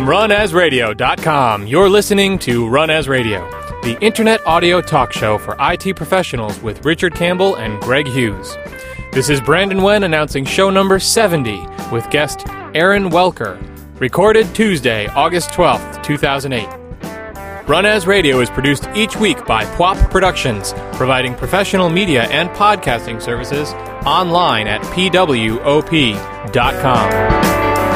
From runasradio.com, you're listening to Run As Radio, the internet audio talk show for IT professionals with Richard Campbell and Greg Hughes. This is Brandon Wen announcing show number 70 with guest Aaron Welker, recorded Tuesday, August 12th, 2008. Run As Radio is produced each week by PWOP Productions, providing professional media and podcasting services online at pwop.com.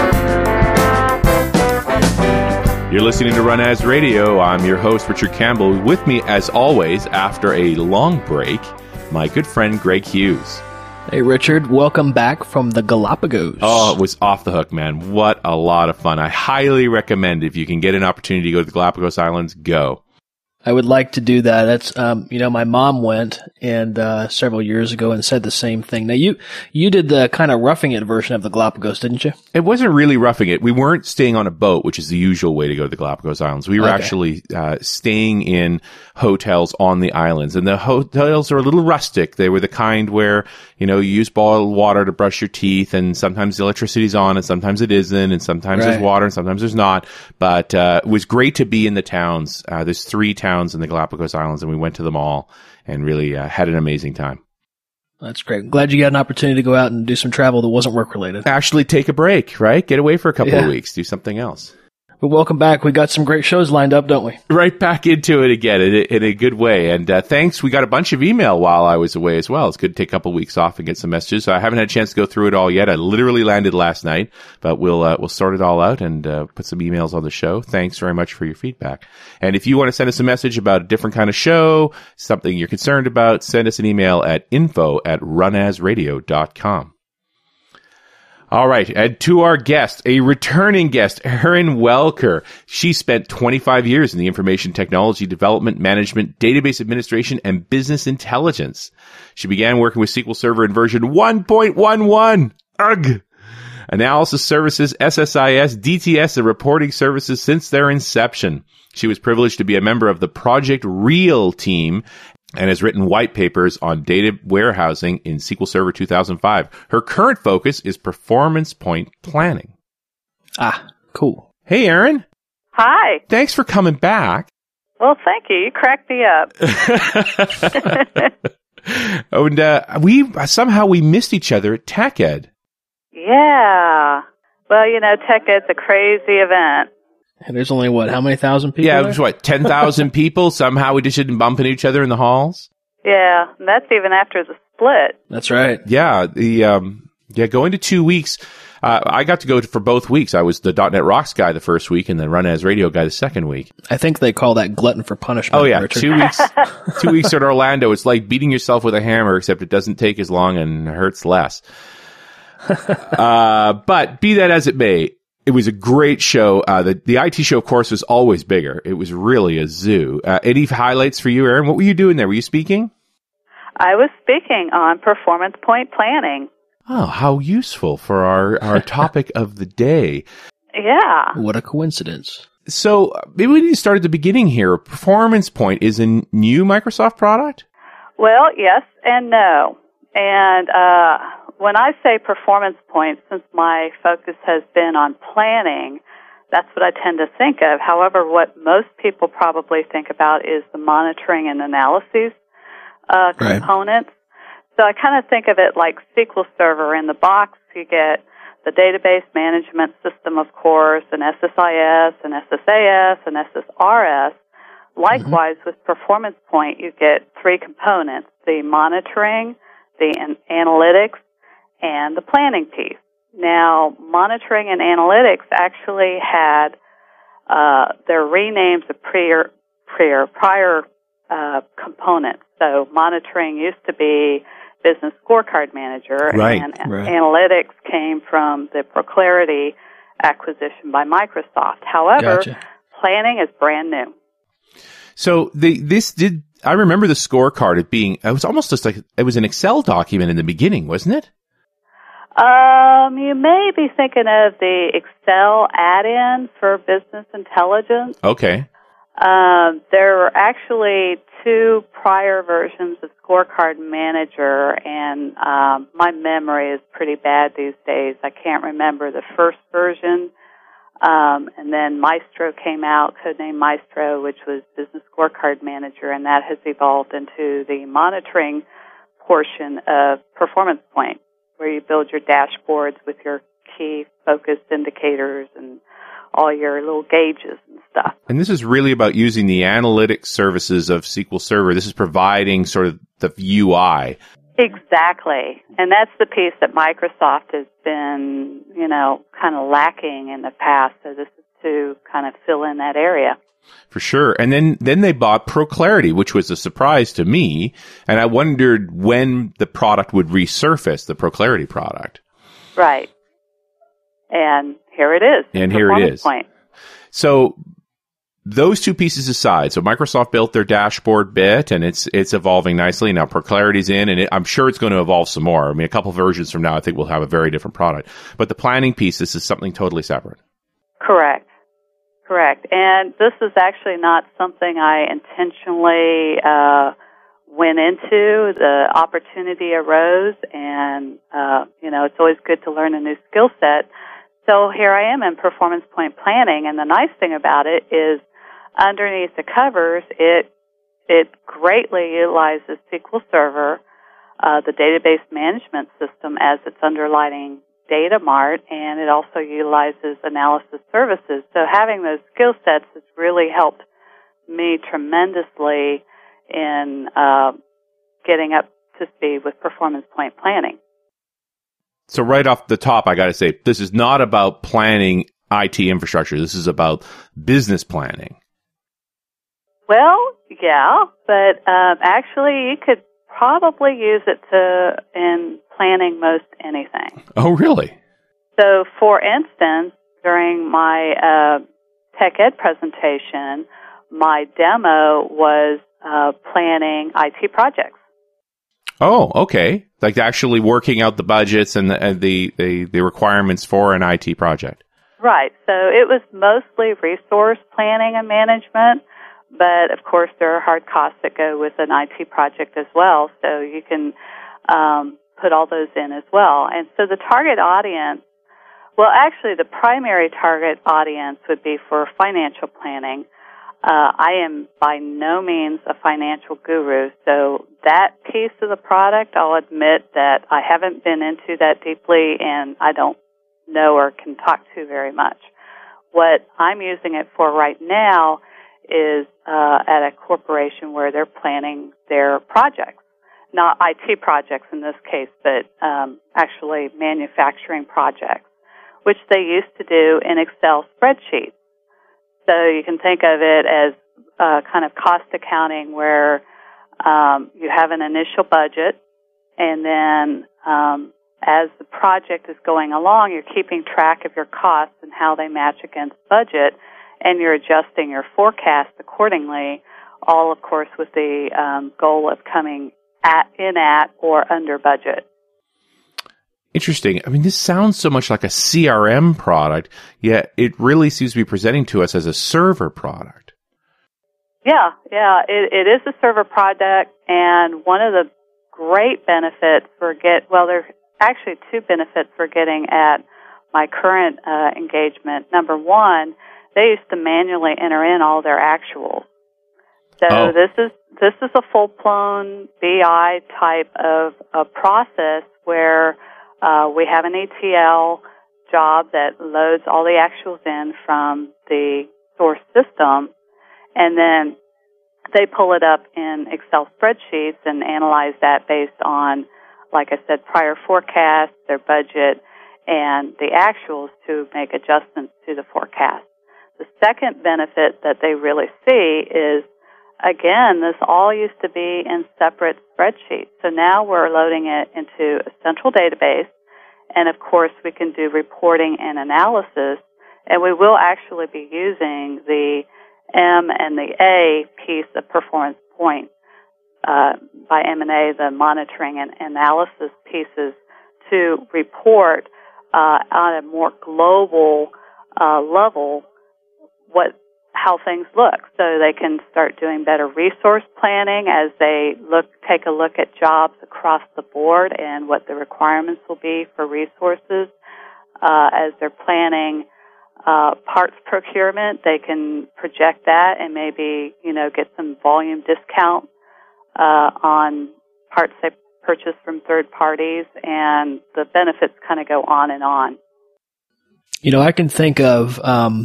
You're listening to Run As Radio. I'm your host, Richard Campbell. With me, as always, after a long break, my good friend, Greg Hughes. Hey, Richard. Welcome back from the Galapagos. Oh, it was off the hook, man. What a lot of fun. I highly recommend if you can get an opportunity to go to the Galapagos Islands, go. I would like to do that. That's, my mom went and several years ago and said the same thing. Now, you did the kind of roughing it version of the Galapagos, didn't you? It wasn't really roughing it. We weren't staying on a boat, which is the usual way to go to the Galapagos Islands. We were actually staying in hotels on the islands, and the hotels are a little rustic. They were the kind where, you use boiled water to brush your teeth, and sometimes the electricity's on, and sometimes it isn't, and sometimes there's water, and sometimes there's not. But it was great to be in the towns. There's 3 towns in the Galapagos Islands, and we went to them all and really had an amazing time. That's great. Glad you got an opportunity to go out and do some travel that wasn't work-related. Actually take a break, right? Get away for a couple of weeks. Do something else. But welcome back. We got some great shows lined up, don't we? Right back into it again in a good way. And thanks. We got a bunch of email while I was away as well. It's good to take a couple of weeks off and get some messages. So I haven't had a chance to go through it all yet. I literally landed last night, but we'll sort it all out and put some emails on the show. Thanks very much for your feedback. And if you want to send us a message about a different kind of show, something you're concerned about, send us an email at info@runasradio.com. All right, and to our guest, a returning guest, Aaron Welker. She spent 25 years in the information technology development, management, database administration, and business intelligence. She began working with SQL Server in version 1.11. Ugh! Analysis services, SSIS, DTS, and reporting services since their inception. She was privileged to be a member of the Project Real team and has written white papers on data warehousing in SQL Server 2005. Her current focus is performance point planning. Ah, cool. Hey, Aaron. Hi. Thanks for coming back. Well, thank you. You cracked me up. And we missed each other at TechEd. Yeah. Well, TechEd's a crazy event. And there's only, how many thousand people? Yeah, it was 10,000 people? Somehow we just didn't bump into each other in the halls? Yeah, and that's even after the split. That's right. Yeah, going to 2 weeks. I got to go for both weeks. I was the .NET Rocks guy the first week and the Run As Radio guy the second week. I think they call that glutton for punishment. Oh, yeah. Richard. 2 weeks. 2 weeks in Orlando. It's like beating yourself with a hammer, except it doesn't take as long and hurts less. But be that as it may, it was a great show. The IT show, of course, was always bigger. It was really a zoo. Any highlights for you, Aaron? What were you doing there? Were you speaking? I was speaking on performance point planning. Oh, how useful for our topic of the day. Yeah. What a coincidence. So maybe we need to start at the beginning here. Performance Point is a new Microsoft product? Well, yes and no. And when I say performance points, since my focus has been on planning, that's what I tend to think of. However, what most people probably think about is the monitoring and analyses components. So I kind of think of it like SQL Server. In the box, you get the database management system, of course, and SSIS and SSAS and SSRS. Likewise, with Performance Point, you get 3 components: the monitoring, the analytics, and the planning piece. Now, monitoring and analytics actually had their renames of prior components. So monitoring used to be Business Scorecard Manager, and analytics came from the Proclarity acquisition by Microsoft. However, planning is brand new. So I remember the scorecard it was almost just like it was an Excel document in the beginning, wasn't it? You may be thinking of the Excel add-in for business intelligence. Okay. There were actually 2 prior versions of Scorecard Manager, and my memory is pretty bad these days. I can't remember the first version. And then Maestro came out, codenamed Maestro, which was Business Scorecard Manager, and that has evolved into the monitoring portion of Performance Point, where you build your dashboards with your key focused indicators and all your little gauges and stuff. And this is really about using the analytics services of SQL Server. This is providing sort of the UI. Exactly. And that's the piece that Microsoft has been, kind of lacking in the past. So this is to kind of fill in that area. For sure. And then they bought ProClarity, which was a surprise to me. And I wondered when the product would resurface, the ProClarity product. Right. And here it is. And here it is. Point. So those two pieces aside, so Microsoft built their dashboard bit, and it's evolving nicely. Now ProClarity's in, and I'm sure it's going to evolve some more. I mean, a couple versions from now, I think we'll have a very different product. But the planning piece, this is something totally separate. Correct. And this is actually not something I intentionally went into. The opportunity arose, and, it's always good to learn a new skill set. So here I am in Performance Point Planning, and the nice thing about it is underneath the covers, it greatly utilizes SQL Server, the database management system, as its underlying data mart, and it also utilizes analysis services. So having those skill sets has really helped me tremendously in getting up to speed with Performance Point Planning. So right off the top, I got to say, this is not about planning IT infrastructure. This is about business planning. Well, yeah, but actually you could probably use it in planning most anything. Oh, really? So, for instance, during my Tech Ed presentation, my demo was planning IT projects. Oh, okay. Like actually working out the budgets and the requirements for an IT project. Right. So it was mostly resource planning and management, but of course there are hard costs that go with an IT project as well. So you can put all those in as well. And so the target audience, well, actually the primary target audience would be for financial planning. I am by no means a financial guru, so that piece of the product, I'll admit that I haven't been into that deeply and I don't know or can talk to very much. What I'm using it for right now is at a corporation where they're planning their projects, not IT projects in this case, but actually manufacturing projects, which they used to do in Excel spreadsheets. So you can think of it as kind of cost accounting where you have an initial budget, and then as the project is going along, you're keeping track of your costs and how they match against budget, and you're adjusting your forecast accordingly, all, of course, with the goal of coming in at or under budget. Interesting. I mean, this sounds so much like a CRM product, yet it really seems to be presenting to us as a server product. Yeah, it is a server product, and one of the great benefits there's actually two benefits we're getting at my current engagement. Number one, they used to manually enter in all their actuals. So this is a full-blown BI type of a process where we have an ETL job that loads all the actuals in from the source system, and then they pull it up in Excel spreadsheets and analyze that based on, like I said, prior forecasts, their budget, and the actuals to make adjustments to the forecast. The second benefit that they really see is, again, this all used to be in separate spreadsheets. So now we're loading it into a central database, and of course we can do reporting and analysis, and we will actually be using the M and the A piece of Performance Point. By M&A, the monitoring and analysis pieces, to report on a more global level how things look, so they can start doing better resource planning as they take a look at jobs across the board and what the requirements will be for resources as they're planning parts procurement, they can project that and maybe, get some volume discount on parts they purchase from third parties, and the benefits kind of go on and on. I can think of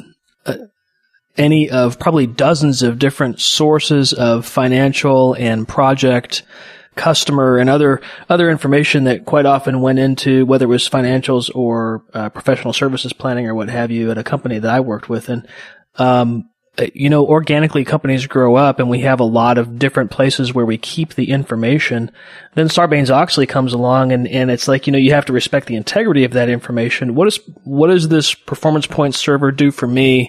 any of probably dozens of different sources of financial and project, customer, and other information that quite often went into, whether it was financials or professional services planning or what have you, at a company that I worked with. And organically companies grow up, and we have a lot of different places where we keep the information. Then Sarbanes-Oxley comes along, and it's like, you have to respect the integrity of that information. What does this Performance Point server do for me?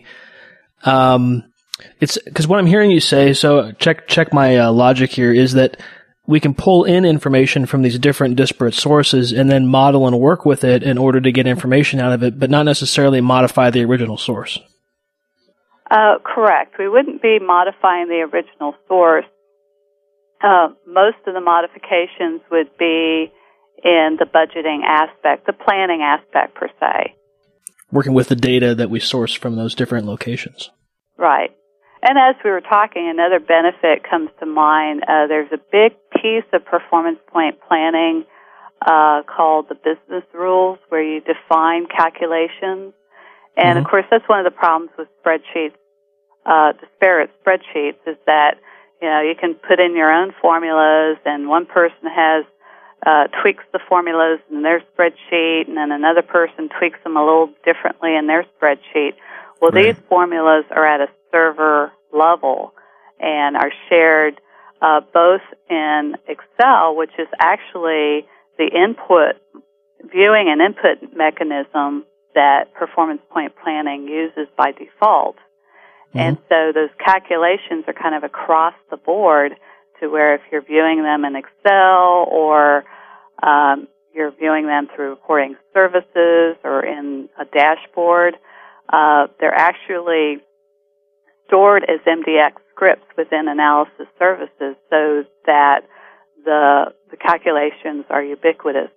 It's because what I'm hearing you say, so check my logic here, is that we can pull in information from these different disparate sources and then model and work with it in order to get information out of it, but not necessarily modify the original source. Correct. We wouldn't be modifying the original source. Most of the modifications would be in the budgeting aspect, the planning aspect per se. Working with the data that we source from those different locations. Right. And as we were talking, another benefit comes to mind. There's a big piece of Performance Point planning called the business rules, where you define calculations. And, of course, that's one of the problems with spreadsheets, disparate spreadsheets, is that, you can put in your own formulas, and one person has tweaks the formulas in their spreadsheet, and then another person tweaks them a little differently in their spreadsheet. Well, These formulas are at a server level and are shared both in Excel, which is actually the input, viewing and input mechanism that Performance Point planning uses by default. And so those calculations are kind of across the board, to where if you're viewing them in Excel or you're viewing them through reporting services or in a dashboard, they're actually stored as MDX scripts within analysis services, so that the calculations are ubiquitous.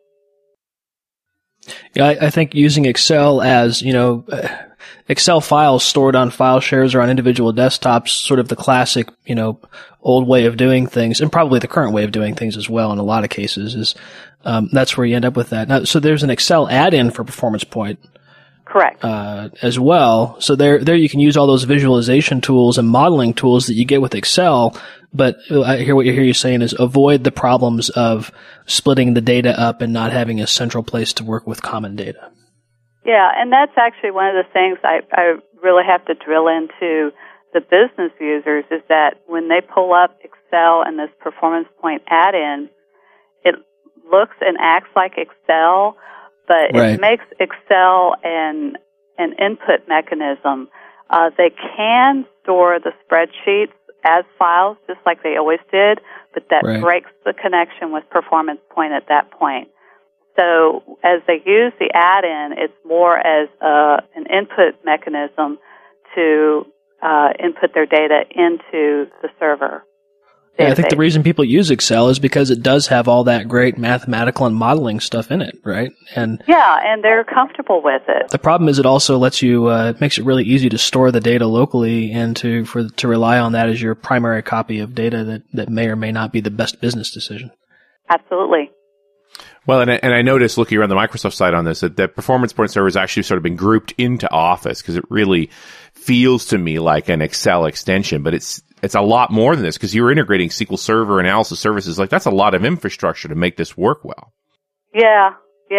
Yeah, I think using Excel as, Excel files stored on file shares or on individual desktops, sort of the classic, old way of doing things, and probably the current way of doing things as well in a lot of cases, is that's where you end up with that. Now, so there's an Excel add-in for Performance Point. Correct. As well. So there you can use all those visualization tools and modeling tools that you get with Excel, but I hear what you're saying is avoid the problems of splitting the data up and not having a central place to work with common data. Yeah, and that's actually one of the things I really have to drill into the business users, is that when they pull up Excel and this Performance Point add-in, it looks and acts like Excel, but it makes Excel an input mechanism. They can store the spreadsheets as files, just like they always did, but that breaks the connection with Performance Point at that point. So as they use the add-in, it's more as an input mechanism to input their data into the server. Yeah, I think the reason people use Excel is because it does have all that great mathematical and modeling stuff in it, right? And they're comfortable with it. The problem is it also lets you, it makes it really easy to store the data locally and to rely on that as your primary copy of data that may or may not be the best business decision. Absolutely. Well, and I noticed looking around the Microsoft side on this that Performance Point server has actually sort of been grouped into Office, because it really feels to me like an Excel extension, but it's a lot more than this, because you're integrating SQL Server analysis services. Like, that's a lot of infrastructure to make this work well. Yeah,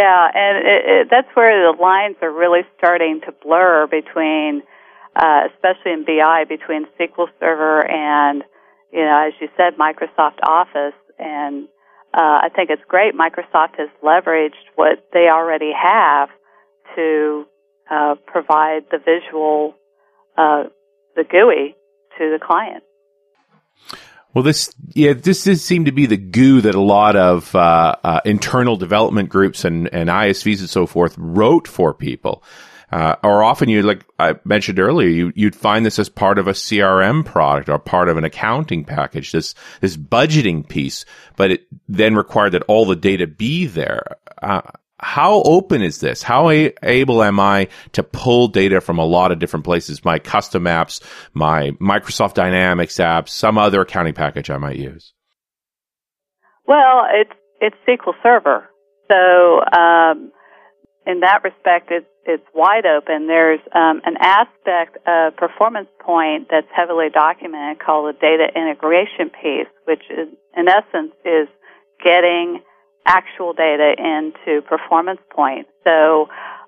and that's where the lines are really starting to blur between, especially in BI, between SQL Server and, as you said, Microsoft Office. And I think it's great Microsoft has leveraged what they already have to provide the visual, the GUI to the client. Well, this does seem to be the GUI that a lot of internal development groups and ISVs and so forth wrote for people. Or often, like I mentioned earlier, you'd find this as part of a CRM product or part of an accounting package, this budgeting piece, but it then required that all the data be there. how open is this? How able am I to pull data from a lot of different places? My custom apps, my Microsoft Dynamics apps, some other accounting package I might use. Well, it's SQL Server. So in that respect, it's wide open. There's an aspect of Performance Point that's heavily documented called the data integration piece, which is, in essence, is getting actual data into Performance Point. So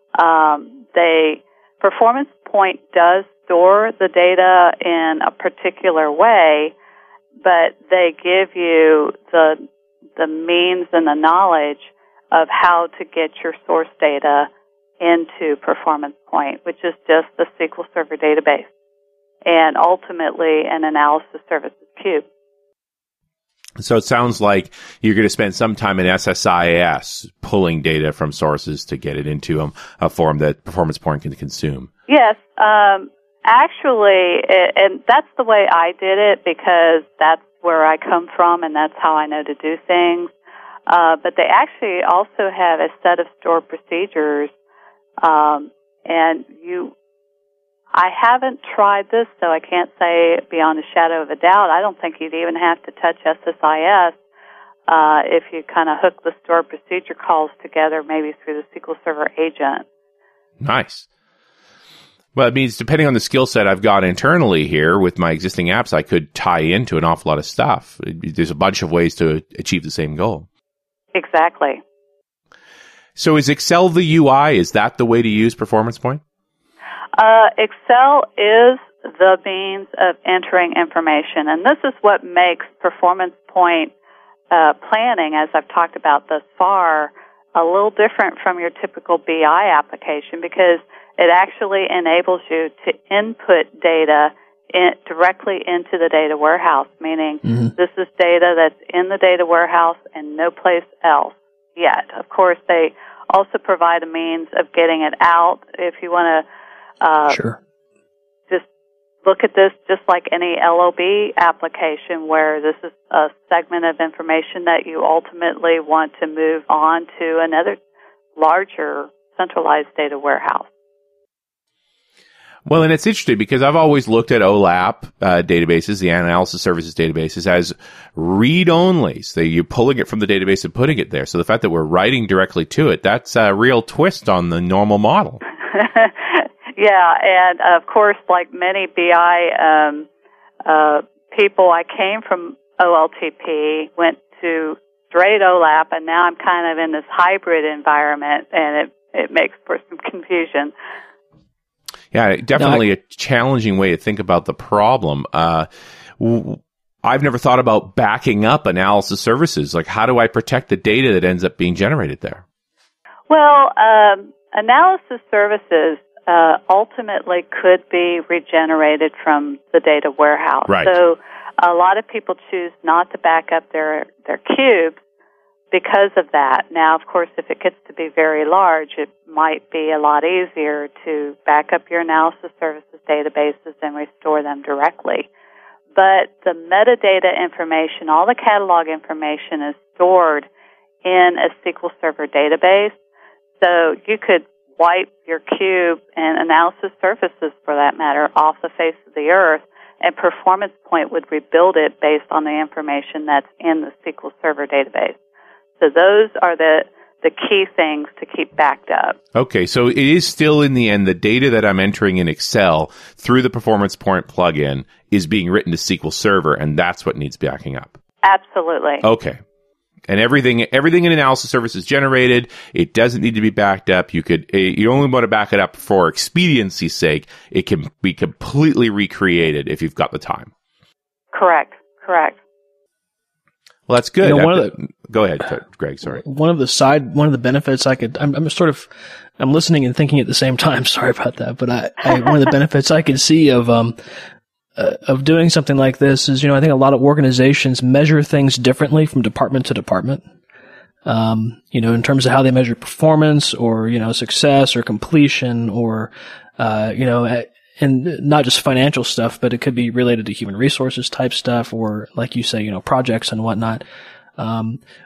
Performance Point does store the data in a particular way, but they give you the means and the knowledge of how to get your source data into Performance Point, which is just the SQL Server database, and ultimately an analysis services cube. So it sounds like you're going to spend some time in SSIS pulling data from sources to get it into a form that Performance Point can consume. Yes, actually, and that's the way I did it because that's where I come from and that's how I know to do things. But they actually also have a set of stored procedures, and I haven't tried this, so I can't say beyond a shadow of a doubt. I don't think you'd even have to touch SSIS if you kind of hook the stored procedure calls together, maybe through the SQL Server agent. Nice. Well, it means depending on the skill set I've got internally here with my existing apps, I could tie into an awful lot of stuff. There's a bunch of ways to achieve the same goal. Exactly. So is Excel the UI? Is that the way to use Performance Point? Excel is the means of entering information, and this is what makes Performance Point planning, as I've talked about thus far, a little different from your typical BI application because it actually enables you to input data directly into the data warehouse, meaning this is data that's in the data warehouse and no place else yet. Of course, they also provide a means of getting it out if you want to sure. Just look at this just like any LOB application where this is a segment of information that you ultimately want to move on to another larger centralized data warehouse. Well, and it's interesting because I've always looked at OLAP databases, the analysis services databases, as read-only. So you're pulling it from the database and putting it there. So the fact that we're writing directly to it, that's a real twist on the normal model. Yeah, and of course, like many BI people, I came from OLTP, went to straight OLAP, and now I'm kind of in this hybrid environment, and it makes for some confusion. Yeah, definitely a challenging way to think about the problem. I've never thought about backing up analysis services. Like, how do I protect the data that ends up being generated there? Well, analysis services ultimately could be regenerated from the data warehouse. Right. So a lot of people choose not to back up their cubes because of that. Now, of course, if it gets to be very large, it might be a lot easier to back up your analysis services databases and restore them directly. But the metadata information, all the catalog information is stored in a SQL Server database. So you could wipe your cube and analysis services, for that matter, off the face of the earth, and Performance Point would rebuild it based on the information that's in the SQL Server database. So those are the key things to keep backed up. Okay, so it is still in the end, the data that I'm entering in Excel through the Performance Point plugin is being written to SQL Server, and that's what needs backing up. Absolutely. Okay. And everything in analysis service is generated. It doesn't need to be backed up. You only want to back it up for expediency's sake. It can be completely recreated if you've got the time. Correct. Well, that's good. Go ahead, Greg. Sorry. One of the benefits I'm listening and thinking at the same time. Sorry about that. But one of the benefits I could see of doing something like this is, I think a lot of organizations measure things differently from department to department. In terms of how they measure performance or, success or completion or, and not just financial stuff, but it could be related to human resources type stuff or, like you say, projects and whatnot.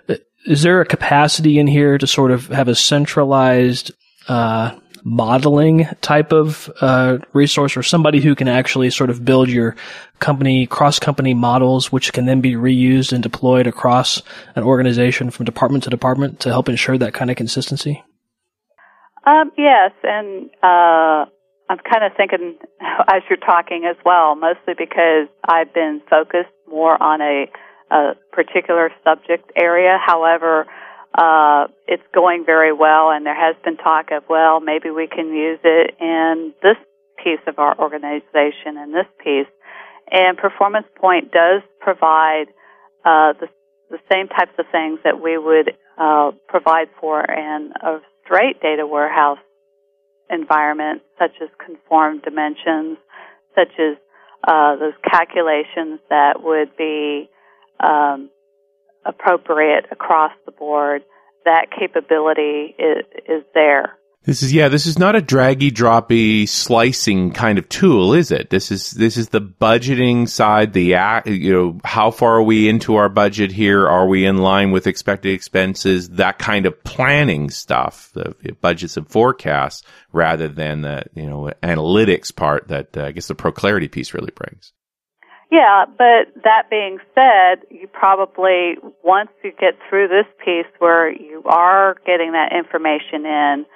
is there a capacity in here to sort of have a centralized modeling type of resource, or somebody who can actually sort of build your company, cross-company models, which can then be reused and deployed across an organization from department to department to help ensure that kind of consistency? Yes, and I'm kind of thinking as you're talking as well, mostly because I've been focused more on a particular subject area. However, it's going very well, and there has been talk of, well, maybe we can use it in this piece of our organization and this piece. And Performance Point does provide the same types of things that we would provide for in a straight data warehouse environment, such as conformed dimensions, such as those calculations that would be appropriate across the board. That capability is there. This is not a draggy, droppy, slicing kind of tool, is it? This is the budgeting side, how far are we into our budget here? Are we in line with expected expenses? That kind of planning stuff, the budgets and forecasts, rather than the, analytics part that I guess the ProClarity piece really brings. Yeah, but that being said, you probably, once you get through this piece where you are getting that information in,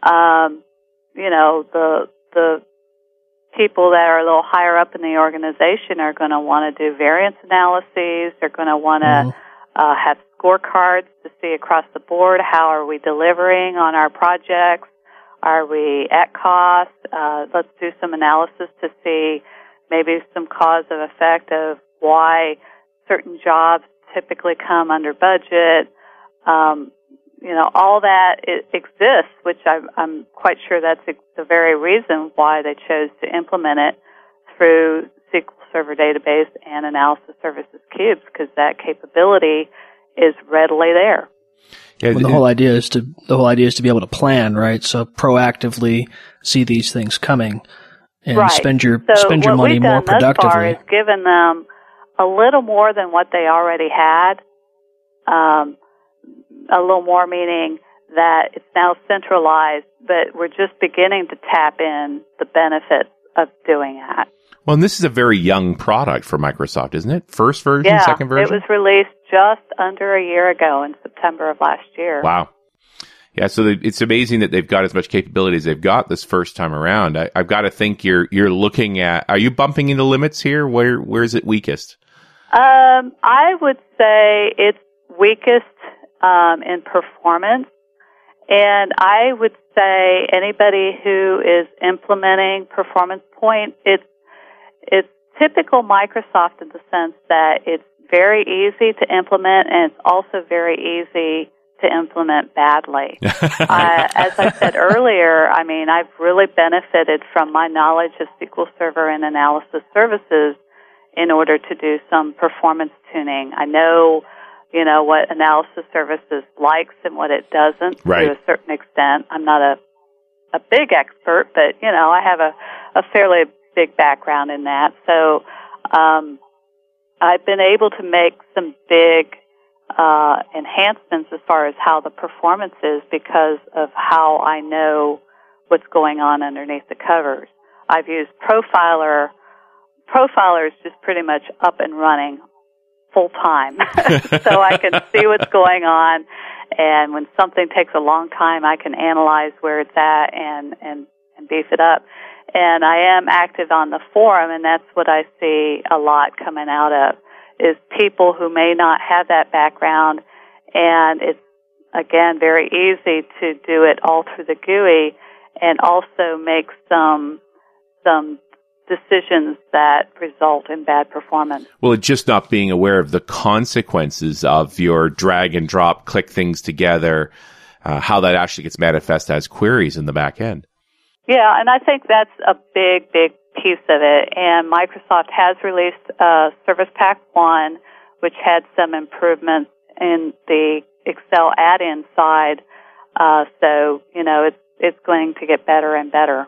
the people that are a little higher up in the organization are going to want to do variance analyses. They're going to want to have scorecards to see across the board, how are we delivering on our projects? Are we at cost? Let's do some analysis to see maybe some cause and effect of why certain jobs typically come under budget. All that exists, which I'm quite sure that's the very reason why they chose to implement it through SQL Server Database and Analysis Services Cubes, because that capability is readily there. Yeah, the whole idea is to be able to plan, right? So proactively see these things coming and spend your money more productively. So what we've done thus far is given them a little more than what they already had. A little more meaning that it's now centralized, but we're just beginning to tap in the benefits of doing that. Well, and this is a very young product for Microsoft, isn't it? First version, second version? It was released just under a year ago in September of last year. Wow. Yeah, so it's amazing that they've got as much capability as they've got this first time around. I've got to think you're looking at, are you bumping into limits here? Where is it weakest? I would say it's weakest in performance, and I would say anybody who is implementing Performance Point, it's typical Microsoft in the sense that it's very easy to implement, and it's also very easy to implement badly. As I said earlier, I've really benefited from my knowledge of SQL Server and Analysis Services in order to do some performance tuning. I know what Analysis Services likes and what it doesn't to a certain extent. I'm not a big expert, but, I have a fairly big background in that. So I've been able to make some big enhancements as far as how the performance is because of how I know what's going on underneath the covers. I've used Profiler. Profiler is just pretty much up and running full time. So I can see what's going on, and when something takes a long time, I can analyze where it's at and beef it up. And I am active on the forum, and that's what I see a lot coming out of, is people who may not have that background, and it's, again, very easy to do it all through the GUI and also make some decisions that result in bad performance. Well, it's just not being aware of the consequences of your drag and drop, click things together, how that actually gets manifest as queries in the back end. Yeah, and I think that's a big, big piece of it. And Microsoft has released Service Pack 1, which had some improvements in the Excel add-in side. So, it's going to get better and better.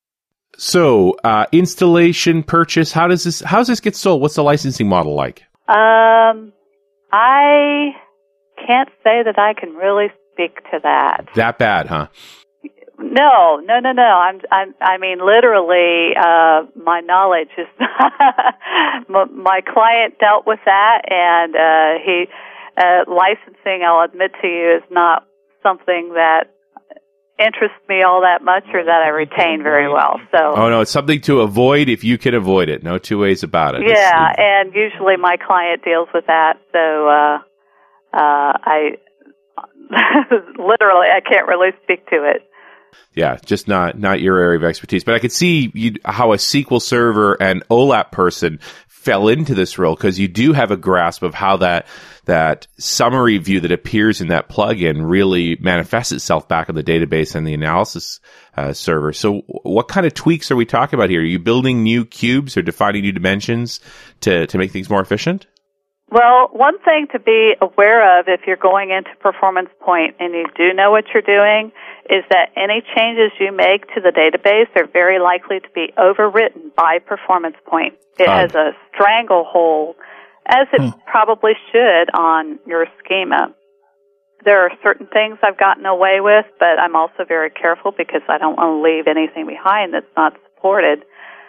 So, installation, purchase, how's this get sold? What's the licensing model like? I can't say that I can really speak to that. That bad, huh? No. I mean, literally, my knowledge is, my client dealt with that, and licensing, I'll admit to you, is not something that interests me all that much or that I retain very well. So. Oh, no, it's something to avoid if you can avoid it. No two ways about it. Yeah, and usually my client deals with that, so I literally, I can't really speak to it. Yeah, just not your area of expertise. But I could see how a SQL Server and OLAP person fell into this role, because you do have a grasp of how that summary view that appears in that plugin really manifests itself back on the database and the analysis server. So what kind of tweaks are we talking about here? Are you building new cubes or defining new dimensions to make things more efficient? Well, one thing to be aware of if you're going into Performance Point and you do know what you're doing is that any changes you make to the database are very likely to be overwritten by Performance Point. It has a stranglehold, as it probably should, on your schema. There are certain things I've gotten away with, but I'm also very careful because I don't want to leave anything behind that's not supported.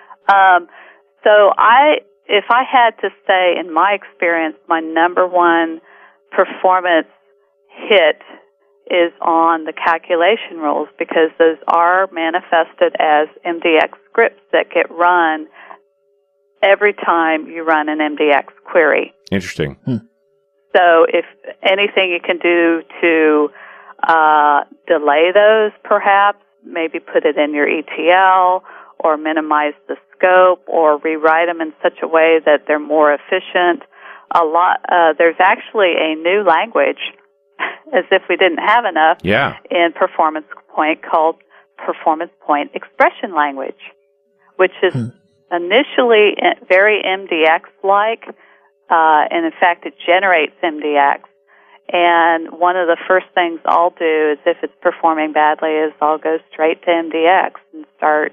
If I had to say, in my experience, my number one performance hit is on the calculation rules, because those are manifested as MDX scripts that get run every time you run an MDX query. Interesting. So if anything you can do to delay those, perhaps, maybe put it in your ETL or minimize the scope or rewrite them in such a way that they're more efficient. There's actually a new language, as if we didn't have enough, in Performance Point, called Performance Point Expression Language, which is initially very MDX-like, and in fact it generates MDX. And one of the first things I'll do is, if it's performing badly, is I'll go straight to MDX and start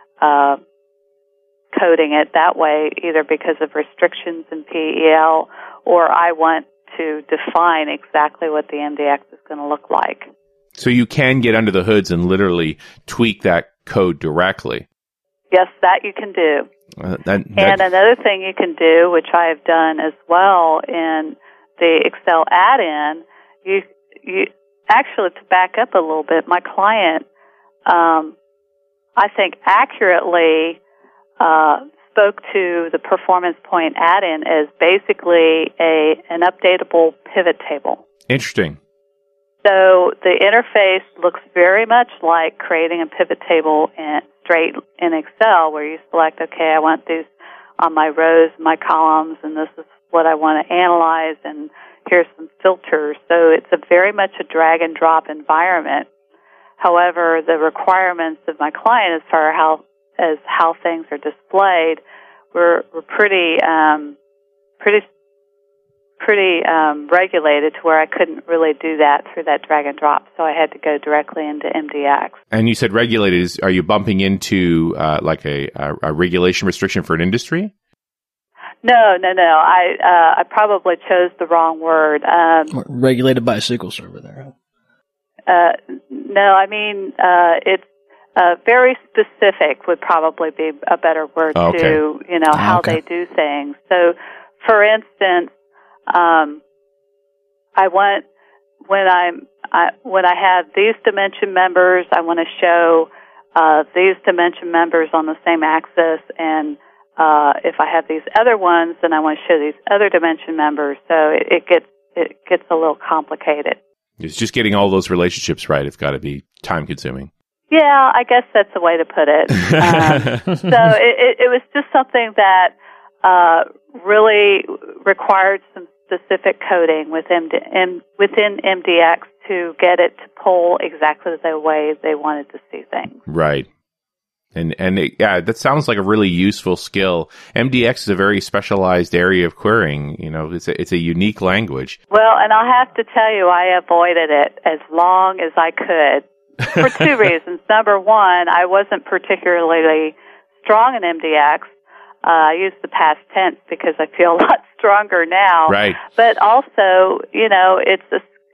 coding it that way, either because of restrictions in PEL, or I want to define exactly what the MDX is going to look like. So you can get under the hoods and literally tweak that code directly. Yes, that you can do. And another thing you can do, which I have done as well in the Excel add-in, you actually, to back up a little bit, my client, I think, accurately spoke to the Performance Point add-in as basically an updatable pivot table. Interesting. So the interface looks very much like creating a pivot table straight in Excel, where you select, okay, I want these on my rows, my columns, and this is what I want to analyze, and here's some filters. So it's very much a drag and drop environment. However, the requirements of my client as far as how things are displayed were pretty regulated, to where I couldn't really do that through that drag and drop. So I had to go directly into MDX. And you said regulated. Are you bumping into like a regulation restriction for an industry? No. I probably chose the wrong word. Regulated by a SQL Server there. No, I mean, it's very specific would probably be a better word to, how they do things. So, for instance, when I have these dimension members, I want to show these dimension members on the same axis, and if I have these other ones, then I want to show these other dimension members. So it gets a little complicated. It's just getting all those relationships right. It's got to be time consuming. Yeah, I guess that's the way to put it. So it was just something that really required some specific coding within MDX to get it to pull exactly the way they wanted to see things. Right. And that sounds like a really useful skill. MDX is a very specialized area of querying. It's a unique language. Well, and I'll have to tell you, I avoided it as long as I could for two reasons. Number one, I wasn't particularly strong in MDX. I use the past tense because I feel a lot stronger now. Right. But also, it's a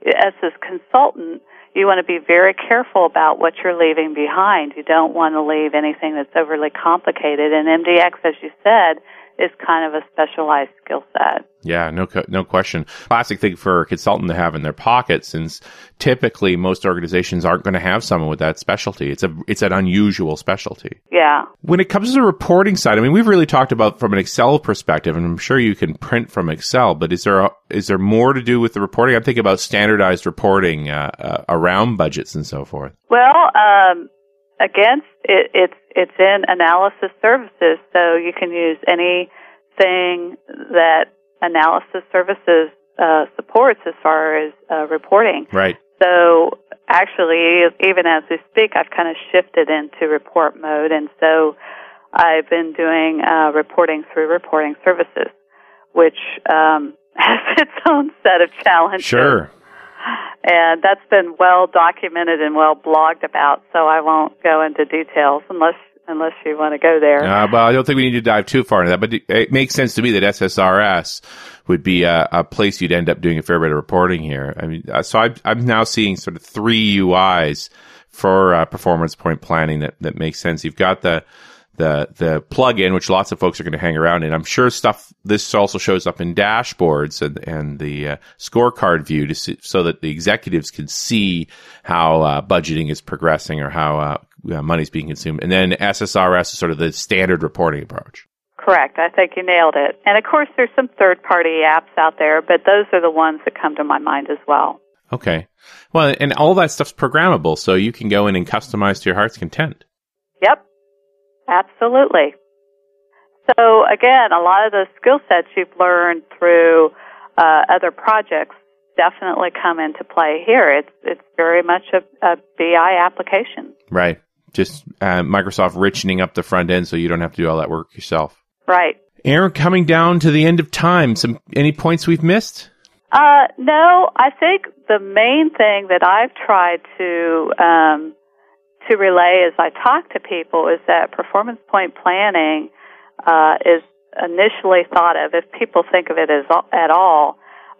as a consultant, you want to be very careful about what you're leaving behind. You don't want to leave anything that's overly complicated. And MDX, as you said, is kind of a specialized skill set. Yeah, no question. Classic thing for a consultant to have in their pocket, since typically most organizations aren't going to have someone with that specialty. It's an unusual specialty. Yeah. When it comes to the reporting side, I mean, we've really talked about from an Excel perspective, and I'm sure you can print from Excel, but is there more to do with the reporting? I'm thinking about standardized reporting around budgets and so forth. Well, again, it's in analysis services, so you can use anything that analysis services supports as far as reporting. Right. So actually, even as we speak, I've kind of shifted into report mode, and so I've been doing reporting through reporting services, which has its own set of challenges. Sure. And that's been well documented and well blogged about, so I won't go into details unless you want to go there. Well, I don't think we need to dive too far into that, but it makes sense to me that SSRS would be a place you'd end up doing a fair bit of reporting here. I mean, so I'm now seeing sort of 3 UIs for performance point planning that makes sense. You've got the plugin, which lots of folks are going to hang around in. I'm sure this also shows up in dashboards and the scorecard view so that the executives can see how budgeting is progressing or how money's being consumed. And then SSRS is sort of the standard reporting approach. Correct. I think you nailed it. And of course, there's some third-party apps out there, but those are the ones that come to my mind as well. Okay. Well, and all that stuff's programmable, so you can go in and customize to your heart's content. Yep. Absolutely. So again, a lot of the skill sets you've learned through other projects definitely come into play here. It's very much a BI application. Right. Just Microsoft richening up the front end so you don't have to do all that work yourself. Right. Aaron, coming down to the end of time, any points we've missed? No, I think the main thing that I've tried to relay as I talk to people is that performance point planning is initially thought of, if people think of it at all,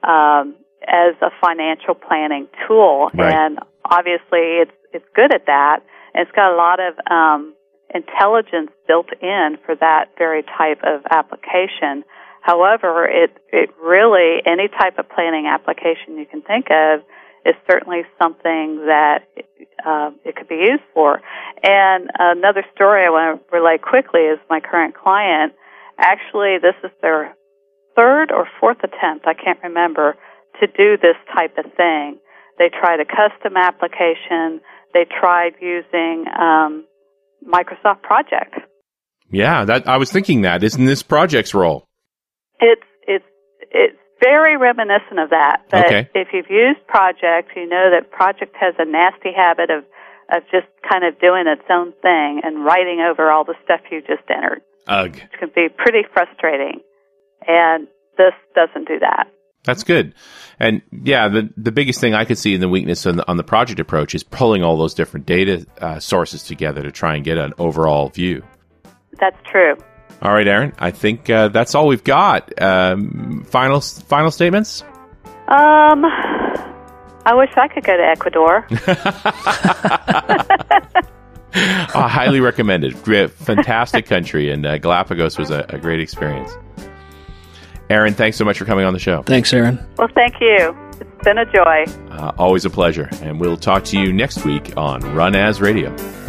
as a financial planning tool. Right. And obviously it's good at that. And it's got a lot of intelligence built in for that very type of application. However, it really, any type of planning application you can think of is certainly something that it could be used for. And another story I want to relay quickly is my current client. Actually, this is their 3rd or 4th attempt, I can't remember, to do this type of thing. They tried a custom application. They tried using Microsoft Project. Yeah, I was thinking that. Isn't this Project's role? It's very reminiscent of that. But okay. If you've used Project, you know that Project has a nasty habit of just kind of doing its own thing and writing over all the stuff you just entered. Ugh. Which can be pretty frustrating. And this doesn't do that. That's good. And yeah, the biggest thing I could see in the weakness on the project approach is pulling all those different data sources together to try and get an overall view. That's true. All right, Aaron, I think that's all we've got. Final statements? I wish I could go to Ecuador. Highly recommended. Fantastic country, and Galapagos was a great experience. Aaron, thanks so much for coming on the show. Thanks, Aaron. Well, thank you. It's been a joy. Always a pleasure. And we'll talk to you next week on Run As Radio.